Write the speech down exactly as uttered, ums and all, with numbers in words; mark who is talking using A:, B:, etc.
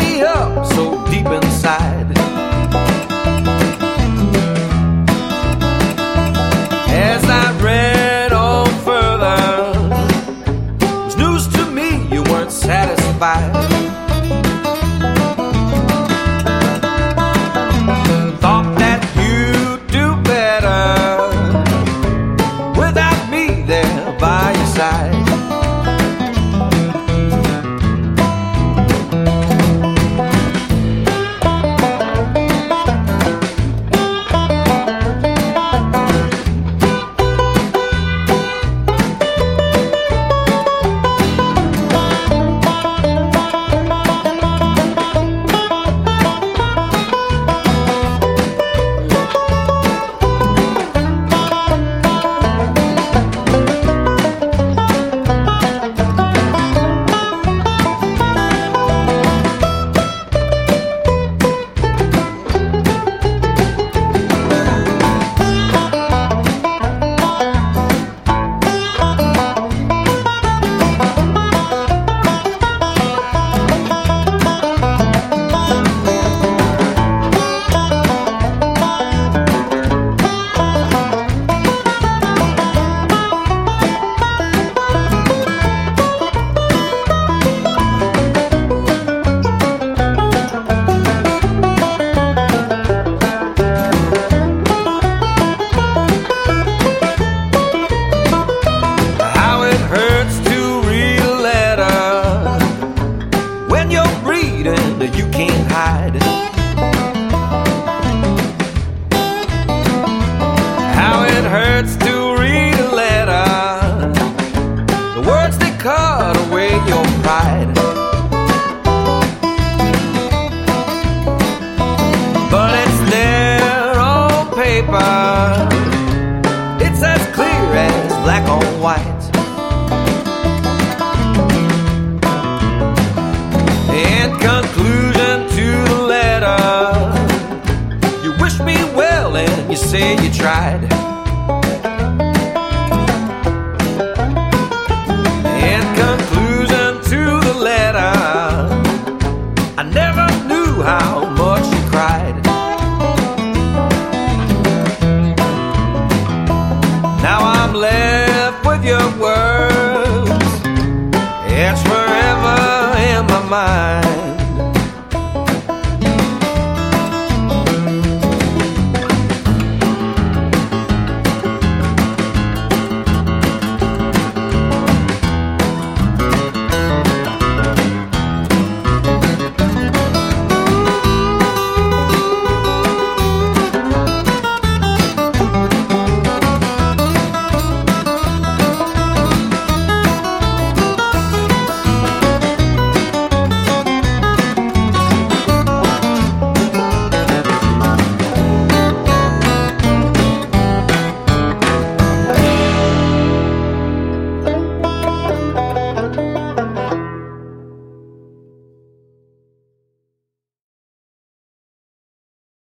A: me up so deep inside. As I read on further, it was news to me you weren't satisfied. Thought that you'd do better without me there by your side. You can't hide how it hurts to read a letter. The words they cut away your pride, but it's there on paper. It's as clear as black on white. In conclusion to the letter, you wish me well and you say you tried. In conclusion to the letter, I never knew how much